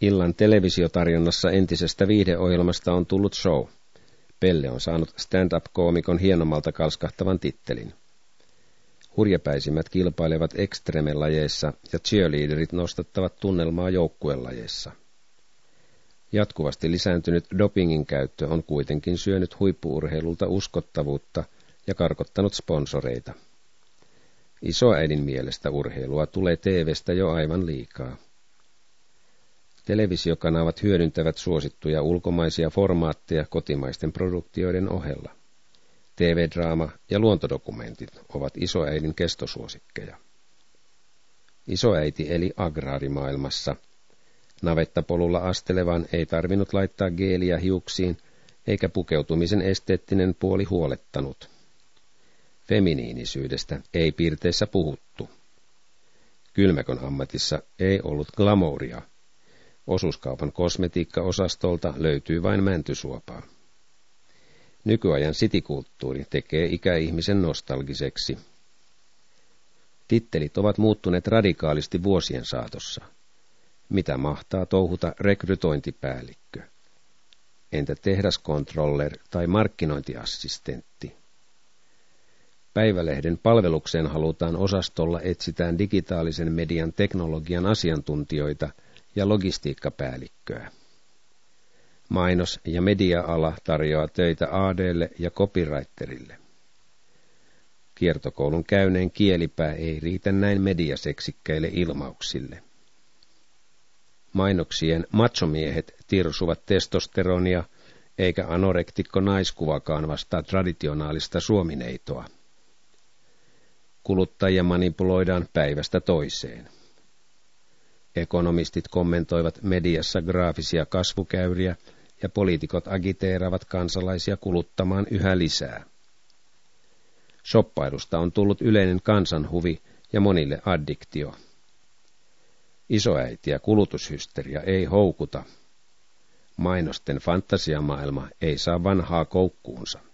Illan televisiotarjonnassa entisestä viihdeohjelmasta on tullut show. Pelle on saanut stand-up-koomikon hienommalta kalskahtavan tittelin. Hurjapäisimmät kilpailevat ekstreme-lajeissa ja cheerleaderit nostattavat tunnelmaa joukkuelajeissa. Jatkuvasti lisääntynyt dopingin käyttö on kuitenkin syönyt huippu-urheilulta uskottavuutta ja karkottanut sponsoreita. Isoäidin mielestä urheilua tulee TV:stä jo aivan liikaa. Televisiokanavat hyödyntävät suosittuja ulkomaisia formaatteja kotimaisten produktioiden ohella. TV-draama ja luontodokumentit ovat isoäidin kestosuosikkeja. Isoäiti eli agraarimaailmassa. Navettapolulla astelevan ei tarvinnut laittaa geeliä hiuksiin, eikä pukeutumisen esteettinen puoli huolettanut. Feminiinisyydestä ei piirteissä puhuttu. Kylmäkön ammatissa ei ollut glamouria. Osuuskaupan kosmetiikkaosastolta löytyy vain mäntysuopaa. Nykyajan sitikulttuuri tekee ikäihmisen nostalgiseksi. Tittelit ovat muuttuneet radikaalisti vuosien saatossa. Mitä mahtaa touhuta rekrytointipäällikkö? Entä tehdaskontroller tai markkinointiassistentti? Päivälehden palvelukseen halutaan osastolla etsitään digitaalisen median teknologian asiantuntijoita ja logistiikkapäällikköä. Mainos- ja media-ala tarjoaa töitä AD:lle ja copywriterille. Kiertokoulun käyneen kielipää ei riitä näin mediaseksikkäille ilmauksille. Mainoksien machomiehet tirsuvat testosteronia, eikä anorektikko naiskuvakaan vastaa traditionaalista suomineitoa. Kuluttajia manipuloidaan päivästä toiseen. Ekonomistit kommentoivat mediassa graafisia kasvukäyriä ja poliitikot agiteeravat kansalaisia kuluttamaan yhä lisää. Shoppailusta on tullut yleinen kansanhuvi ja monille addiktio. Isoäiti ja kulutushysteria ei houkuta. Mainosten fantasiamaailma ei saa vanhaa koukkuunsa.